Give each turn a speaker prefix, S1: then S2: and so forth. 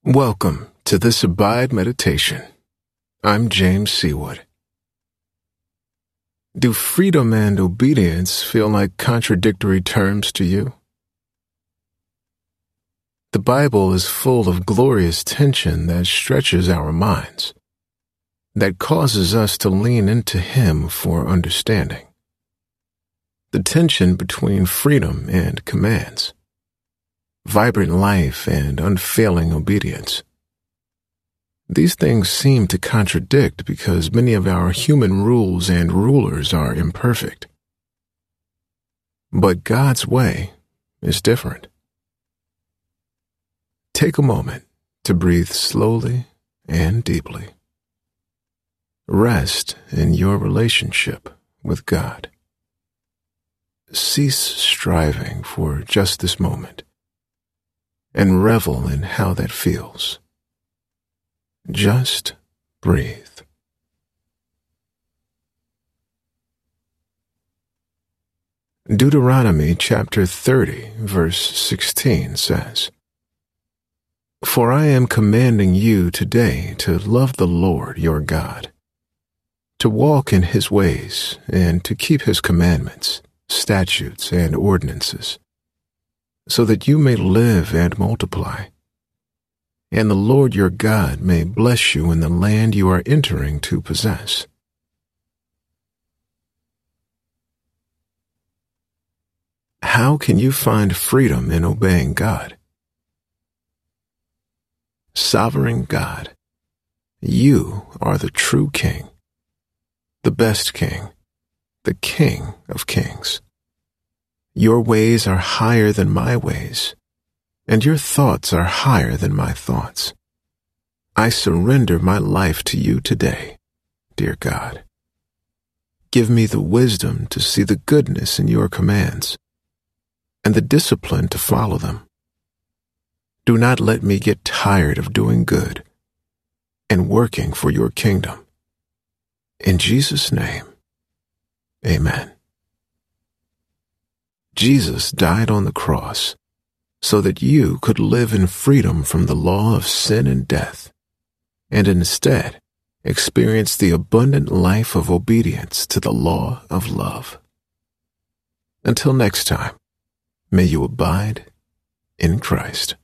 S1: Welcome to this Abide Meditation. I'm James Seawood. Do freedom and obedience feel like contradictory terms to you? The Bible is full of glorious tension that stretches our minds, that causes us to lean into Him for understanding. The tension between freedom and commands, vibrant life and unfailing obedience. These things seem to contradict because many of our human rules and rulers are imperfect. But God's way is different. Take a moment to breathe slowly and deeply. Rest in your relationship with God. Cease striving for just this moment, and revel in how that feels. Just breathe. Deuteronomy chapter 30, verse 16 says, "For I am commanding you today to love the Lord your God, to walk in His ways, and to keep His commandments, statutes, and ordinances, so that you may live and multiply, and the Lord your God may bless you in the land you are entering to possess." How can you find freedom in obeying God? Sovereign God, you are the true King, the best King, the King of kings. Your ways are higher than my ways, and your thoughts are higher than my thoughts. I surrender my life to you today, dear God. Give me the wisdom to see the goodness in your commands, and the discipline to follow them. Do not let me get tired of doing good and working for your kingdom. In Jesus' name, amen. Jesus died on the cross so that you could live in freedom from the law of sin and death, and instead experience the abundant life of obedience to the law of love. Until next time, may you abide in Christ.